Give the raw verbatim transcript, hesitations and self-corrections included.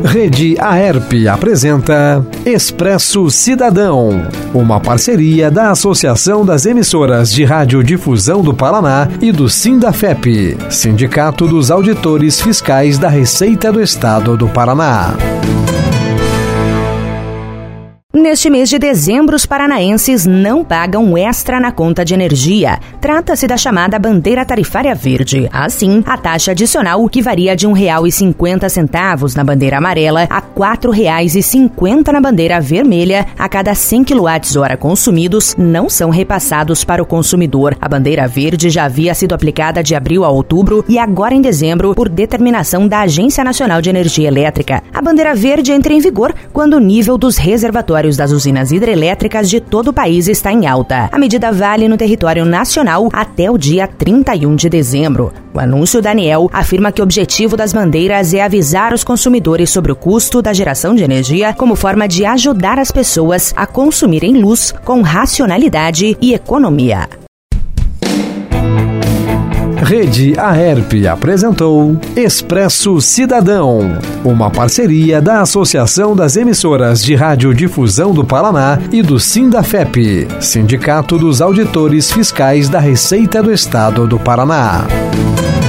Rede Aerp apresenta Expresso Cidadão, uma parceria da Associação das Emissoras de Radiodifusão do Paraná e do Sindafep, Sindicato dos Auditores Fiscais da Receita do Estado do Paraná. Neste mês de dezembro, os paranaenses não pagam extra na conta de energia. Trata-se da chamada bandeira tarifária verde. Assim, a taxa adicional, que varia de um real e cinquenta centavos na bandeira amarela a quatro reais e cinquenta na bandeira vermelha, a cada cem quilowatt-hora consumidos, não são repassados para o consumidor. A bandeira verde já havia sido aplicada de abril a outubro e agora em dezembro, por determinação da Agência Nacional de Energia Elétrica. A bandeira verde entra em vigor quando o nível dos reservatórios das usinas hidrelétricas de todo o país está em alta. A medida vale no território nacional até o dia trinta e um de dezembro. O anúncio da ANEEL afirma que o objetivo das bandeiras é avisar os consumidores sobre o custo da geração de energia como forma de ajudar as pessoas a consumirem luz com racionalidade e economia. Rede Aerp apresentou Expresso Cidadão, uma parceria da Associação das Emissoras de Radiodifusão do Paraná e do Sindafep, Sindicato dos Auditores Fiscais da Receita do Estado do Paraná.